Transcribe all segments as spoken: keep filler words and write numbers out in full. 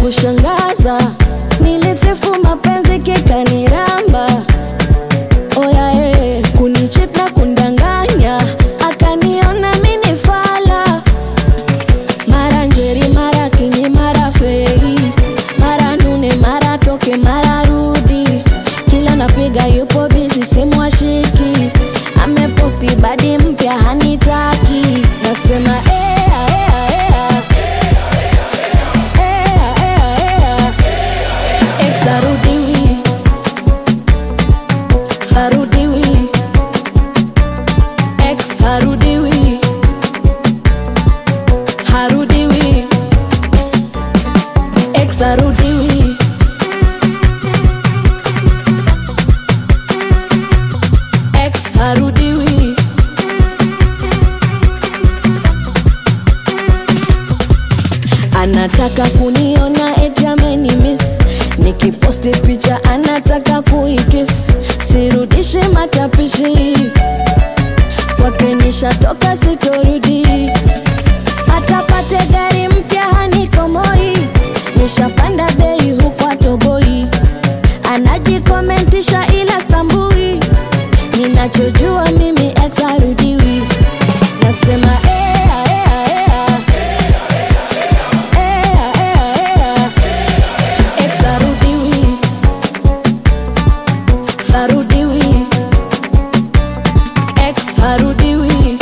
kushangaza, nilisifu mapenzi kikaniramba. Oya eh, kunicheat na kundanganya, akaniona mini fala. Mara njeri, mara kinyi, mara fei, mara nune, mara toke, mara rudi. Kila napiga yupo busy, simu ashiki. Ameposti badi mpya hanitaki. Nasema ea ea ea, ea ea ea. Ex harudiwi, harudiwi. Ex harudiwi, harudiwi. Ex harudiwi, ex harudiwi. Anataka kuniona eti ameni miss, nikiposti picha anataka kuikiss. Sirudishe matapishi, kwake nishatoka sitorudi. Atapate gari mpya hanikomoi, nishapanda bei huku atoboi. Anajikomentisha ila stambui, ninachojua mimi ex harudiwi. Nasema ea ea ea, ea ea ea. Ex harudiwi, harudiwi. Ex harudiwi,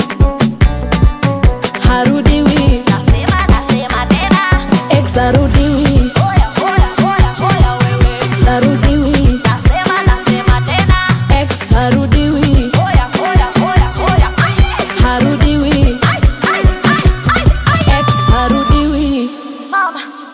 harudiwi. Nasema, nasema tena. Ex harudiwi, Oya, oya, oya, oya wewe. harudiwi. Nasema, nasema tena. Ex harudiwi, Oya, oya, oya, oya. Ai, harudiwi. ai, ai, ai, ai, ai. Ex harudiwi. Mama.